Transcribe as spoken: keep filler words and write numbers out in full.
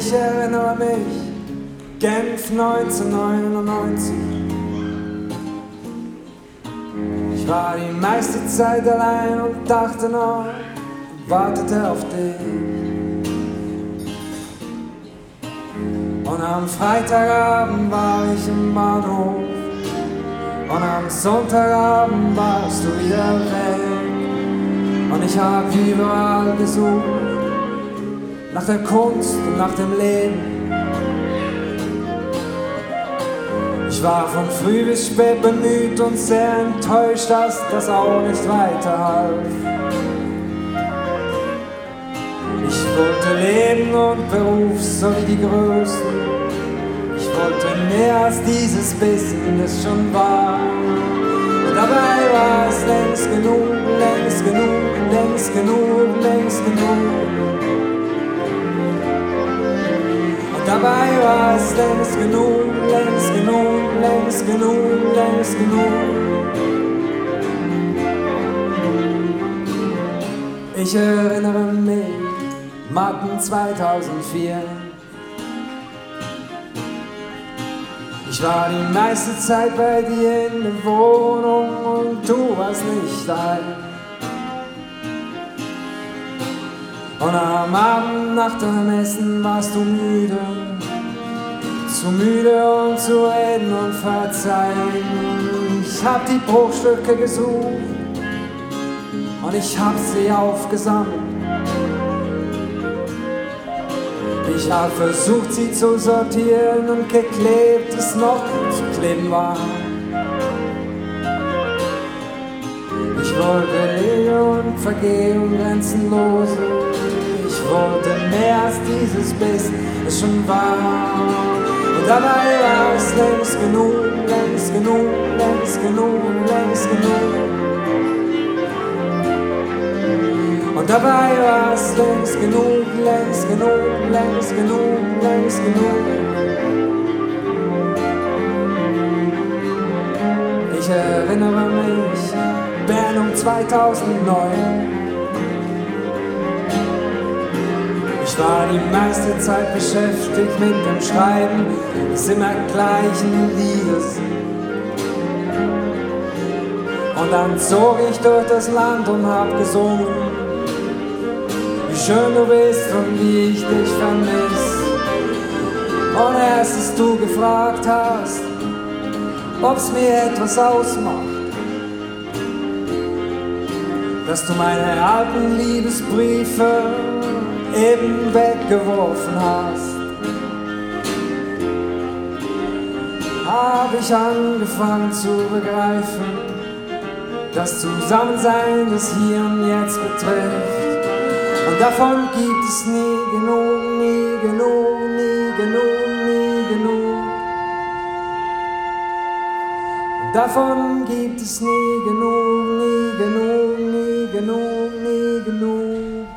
Ich erinnere mich, Genf neunzehnhundertneunundneunzig. Ich war die meiste Zeit allein und dachte noch, wartete auf dich. Und am Freitagabend war ich im Bahnhof und am Sonntagabend warst du wieder weg. Und ich hab überall gesucht, nach der Kunst und nach dem Leben. Ich war von früh bis spät bemüht und sehr enttäuscht, dass das auch nicht weiterhalf. Ich wollte leben und Beruf so wie die Größten. Ich wollte mehr als dieses bisschen, das schon war. Und dabei war es längst genug, längst genug, längst genug, längst genug. Und dabei war es längst genug, längst genug, längst genug, längst genug. Ich erinnere mich, Matten zweitausendvier. Ich war die meiste Zeit bei dir in der Wohnung und du warst nicht da. Und am Abend nach dem Essen warst du müde, zu müde um zu reden und verzeihen. Ich hab die Bruchstücke gesucht und ich hab sie aufgesammelt. Ich hab versucht, sie zu sortieren und geklebt, es noch zu kleben war. Ich wollte Liebe und Vergehung grenzenlose. Ich wollte mehr als dieses bisschen, es schon war. Und dabei war es längst genug, längst genug, längst genug, längst genug. Und dabei war es längst genug, längst genug, längst genug, längst genug. Ich erinnere mich, Bernung zweitausendneun. Ich war die meiste Zeit beschäftigt mit dem Schreiben des immer gleichen Liedes. Und dann zog ich durch das Land und hab gesungen, wie schön du bist und wie ich dich vermiss. Und erst als du gefragt hast, ob's mir etwas ausmacht, dass du meine alten Liebesbriefe eben weggeworfen hast, hab ich angefangen zu begreifen, das Zusammensein, das hier und jetzt betrifft. Und davon gibt es nie genug, nie genug, nie genug, nie genug. Und davon gibt es nie genug, nie genug, nie genug, nie genug.